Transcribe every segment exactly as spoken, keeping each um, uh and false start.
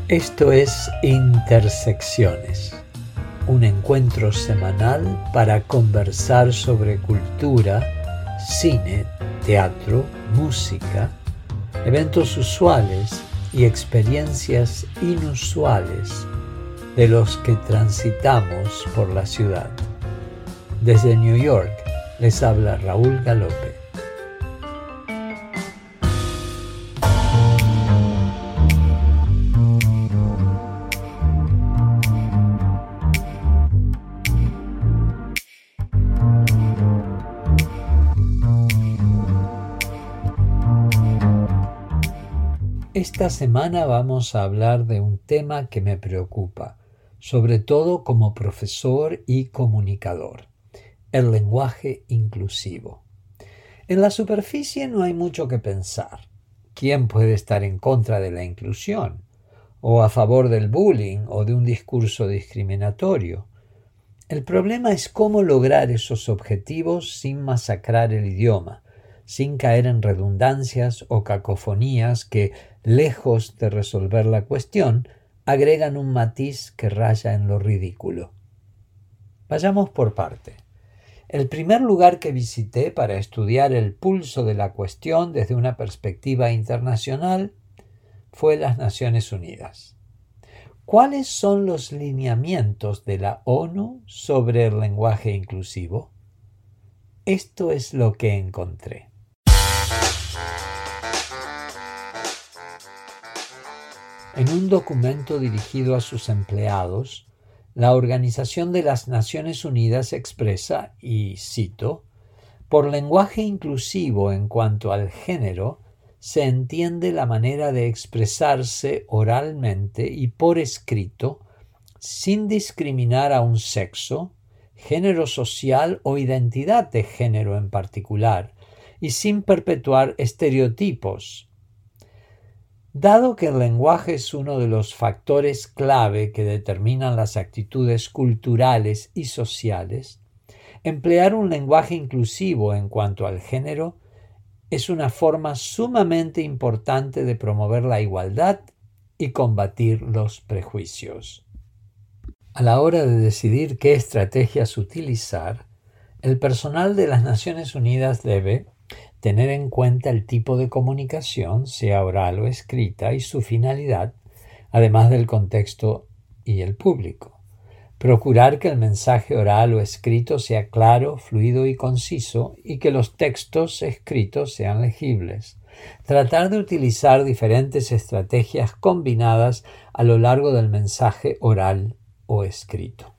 Esto es Intersecciones, un encuentro semanal para conversar sobre cultura, cine, teatro, música, eventos usuales y experiencias inusuales de los que transitamos por la ciudad. Desde New York les habla Raúl Galope. Esta semana vamos a hablar de un tema que me preocupa, sobre todo como profesor y comunicador: el lenguaje inclusivo. En la superficie no hay mucho que pensar. ¿Quién puede estar en contra de la inclusión? ¿O a favor del bullying o de un discurso discriminatorio? El problema es cómo lograr esos objetivos sin masacrar el idioma, sin caer en redundancias o cacofonías que, lejos de resolver la cuestión, agregan un matiz que raya en lo ridículo. Vayamos por parte. El primer lugar que visité para estudiar el pulso de la cuestión desde una perspectiva internacional fue las Naciones Unidas. ¿Cuáles son los lineamientos de la ONU sobre el lenguaje inclusivo? Esto es lo que encontré. En un documento dirigido a sus empleados, la Organización de las Naciones Unidas expresa, y cito, «Por lenguaje inclusivo en cuanto al género, se entiende la manera de expresarse oralmente y por escrito, sin discriminar a un sexo, género social o identidad de género en particular, y sin perpetuar estereotipos». Dado que el lenguaje es uno de los factores clave que determinan las actitudes culturales y sociales, emplear un lenguaje inclusivo en cuanto al género es una forma sumamente importante de promover la igualdad y combatir los prejuicios. A la hora de decidir qué estrategias utilizar, el personal de las Naciones Unidas debe tener en cuenta el tipo de comunicación, sea oral o escrita, y su finalidad, además del contexto y el público. Procurar que el mensaje oral o escrito sea claro, fluido y conciso, y que los textos escritos sean legibles. Tratar de utilizar diferentes estrategias combinadas a lo largo del mensaje oral o escrito.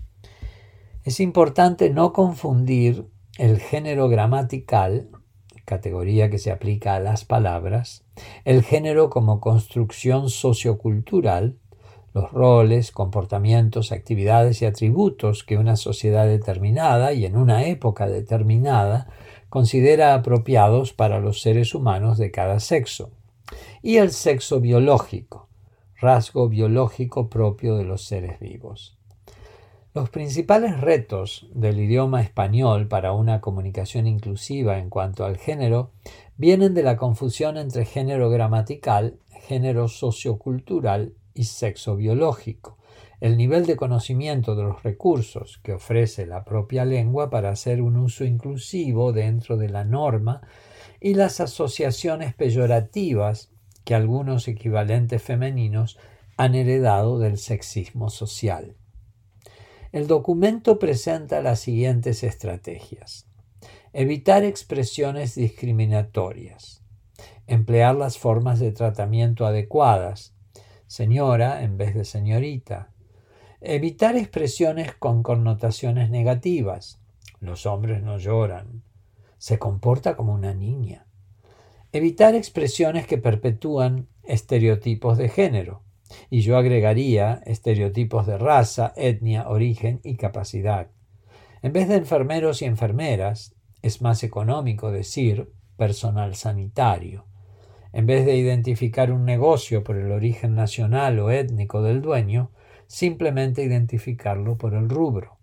Es importante no confundir el género gramatical, categoría que se aplica a las palabras, el género como construcción sociocultural, los roles, comportamientos, actividades y atributos que una sociedad determinada y en una época determinada considera apropiados para los seres humanos de cada sexo, y el sexo biológico, rasgo biológico propio de los seres vivos. Los principales retos del idioma español para una comunicación inclusiva en cuanto al género vienen de la confusión entre género gramatical, género sociocultural y sexo biológico, el nivel de conocimiento de los recursos que ofrece la propia lengua para hacer un uso inclusivo dentro de la norma y las asociaciones peyorativas que algunos equivalentes femeninos han heredado del sexismo social. El documento presenta las siguientes estrategias: evitar expresiones discriminatorias, emplear las formas de tratamiento adecuadas, señora en vez de señorita, evitar expresiones con connotaciones negativas, los hombres no lloran, se comporta como una niña, evitar expresiones que perpetúan estereotipos de género, y yo agregaría estereotipos de raza, etnia, origen y capacidad. En vez de enfermeros y enfermeras, es más económico decir personal sanitario. En vez de identificar un negocio por el origen nacional o étnico del dueño, simplemente identificarlo por el rubro.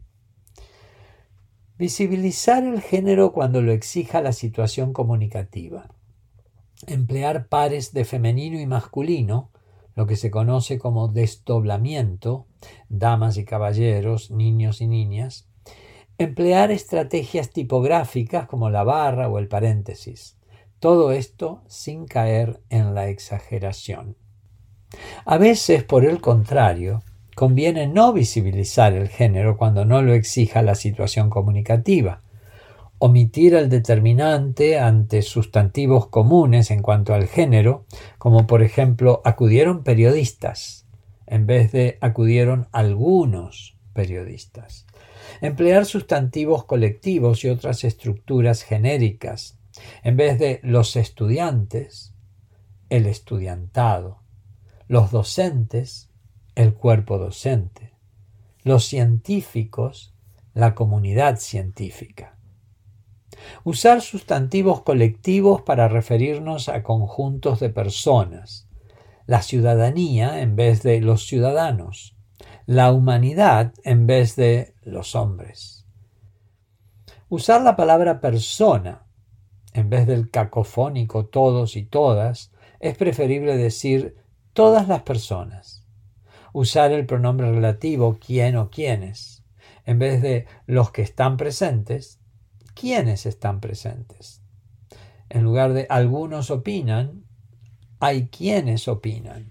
Visibilizar el género cuando lo exija la situación comunicativa. Emplear pares de femenino y masculino, lo que se conoce como desdoblamiento, damas y caballeros, niños y niñas, emplear estrategias tipográficas como la barra o el paréntesis. Todo esto sin caer en la exageración. A veces, por el contrario, conviene no visibilizar el género cuando no lo exija la situación comunicativa. Omitir el determinante ante sustantivos comunes en cuanto al género, como por ejemplo acudieron periodistas, en vez de acudieron algunos periodistas. Emplear sustantivos colectivos y otras estructuras genéricas, en vez de los estudiantes, el estudiantado, los docentes, el cuerpo docente, los científicos, la comunidad científica. Usar sustantivos colectivos para referirnos a conjuntos de personas, la ciudadanía en vez de los ciudadanos, la humanidad en vez de los hombres. Usar la palabra persona en vez del cacofónico todos y todas, es preferible decir todas las personas. Usar el pronombre relativo quién o quiénes, en vez de los que están presentes, quiénes están presentes. En lugar de algunos opinan, hay quienes opinan.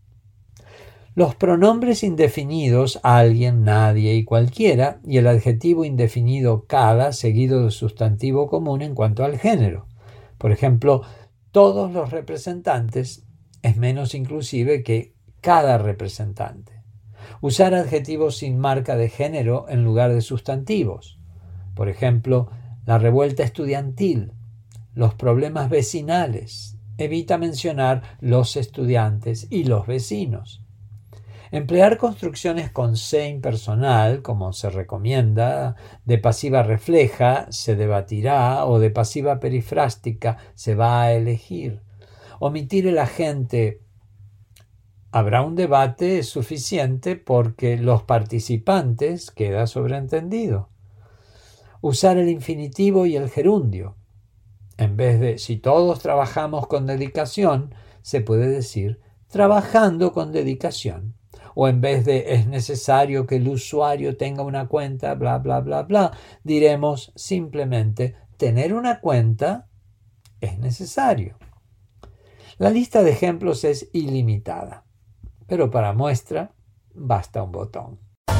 Los pronombres indefinidos alguien, nadie y cualquiera, y el adjetivo indefinido cada, seguido del sustantivo común en cuanto al género. Por ejemplo, todos los representantes es menos inclusive que cada representante. Usar adjetivos sin marca de género en lugar de sustantivos. Por ejemplo, la revuelta estudiantil, los problemas vecinales. Evita mencionar los estudiantes y los vecinos. Emplear construcciones con se impersonal, como se recomienda, de pasiva refleja, se debatirá, o de pasiva perifrástica, se va a elegir. Omitir el agente habrá un debate es suficiente porque los participantes queda sobreentendido. Usar el infinitivo y el gerundio. En vez de si todos trabajamos con dedicación, se puede decir trabajando con dedicación. O en vez de es necesario que el usuario tenga una cuenta, bla, bla, bla, bla, diremos simplemente tener una cuenta es necesario. La lista de ejemplos es ilimitada, pero para muestra basta un botón.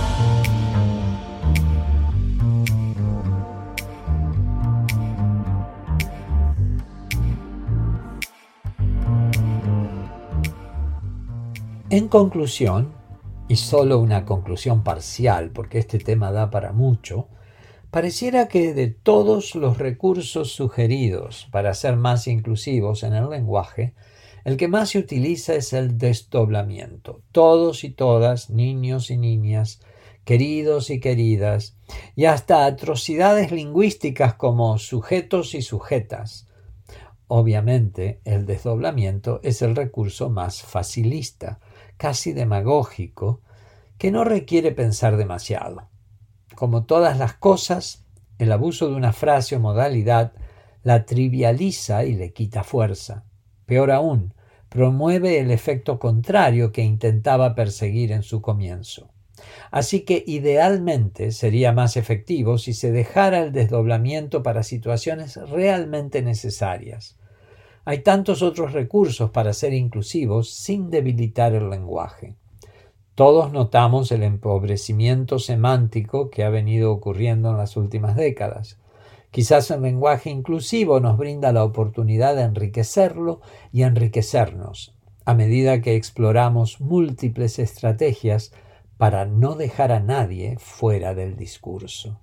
En conclusión, y solo una conclusión parcial, porque este tema da para mucho, pareciera que de todos los recursos sugeridos para ser más inclusivos en el lenguaje, el que más se utiliza es el desdoblamiento. Todos y todas, niños y niñas, queridos y queridas, y hasta atrocidades lingüísticas como sujetos y sujetas. Obviamente, el desdoblamiento es el recurso más facilista, casi demagógico, que no requiere pensar demasiado. Como todas las cosas, el abuso de una frase o modalidad la trivializa y le quita fuerza. Peor aún, promueve el efecto contrario que intentaba perseguir en su comienzo. Así que idealmente sería más efectivo si se dejara el desdoblamiento para situaciones realmente necesarias. Hay tantos otros recursos para ser inclusivos sin debilitar el lenguaje. Todos notamos el empobrecimiento semántico que ha venido ocurriendo en las últimas décadas. Quizás el lenguaje inclusivo nos brinda la oportunidad de enriquecerlo y enriquecernos a medida que exploramos múltiples estrategias para no dejar a nadie fuera del discurso.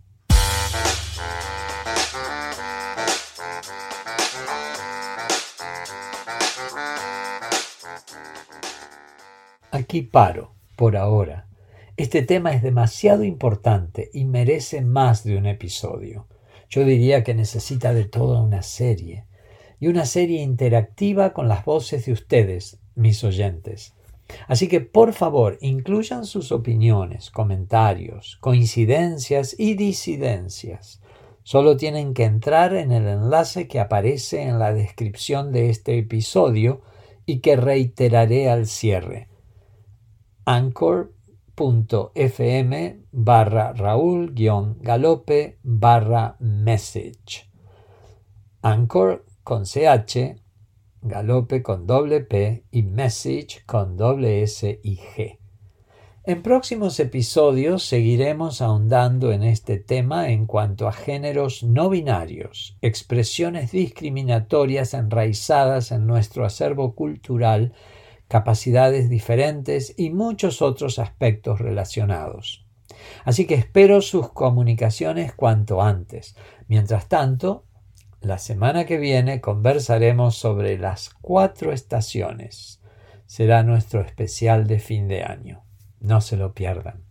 Aquí paro, por ahora. Este tema es demasiado importante y merece más de un episodio. Yo diría que necesita de toda una serie, y una serie interactiva con las voces de ustedes, mis oyentes. Así que, por favor, incluyan sus opiniones, comentarios, coincidencias y disidencias. Solo tienen que entrar en el enlace que aparece en la descripción de este episodio y que reiteraré al cierre. anchor.fm barra Raúl guión Galope barra message. Anchor con C H, Galope con doble P y message con doble S y G. En próximos episodios seguiremos ahondando en este tema en cuanto a géneros no binarios, expresiones discriminatorias enraizadas en nuestro acervo cultural, capacidades diferentes y muchos otros aspectos relacionados. Así que espero sus comunicaciones cuanto antes. Mientras tanto, la semana que viene conversaremos sobre las cuatro estaciones. Será nuestro especial de fin de año. No se lo pierdan.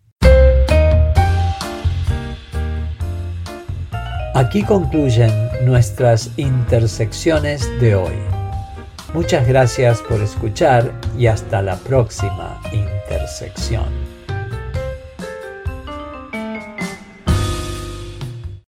Aquí concluyen nuestras intersecciones de hoy. Muchas gracias por escuchar y hasta la próxima intersección.